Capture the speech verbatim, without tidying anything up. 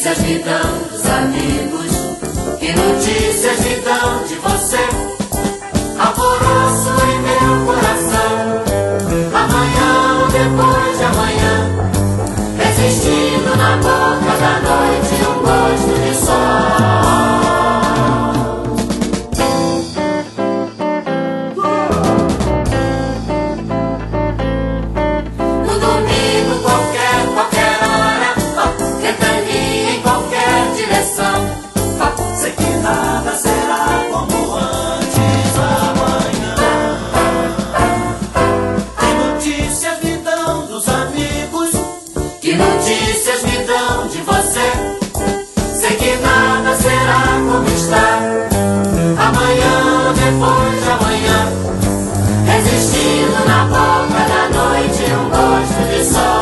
notícias me dão dos amigos? Que notícias me dão de você? Alvoroço em meu coração, amanhã ou depois de amanhã, resistindo na boca da noite um gosto de sol. No domingo, qualquer, qualquer hora, oh, ventania em qualquer direção, oh, sei que nada será como antes amanhã. Que notícias me dão dos amigos? Que notícias me dão de você? Sei que nada será como está, amanhã ou depois de amanhã, resistindo na boca da noite um gosto de sol.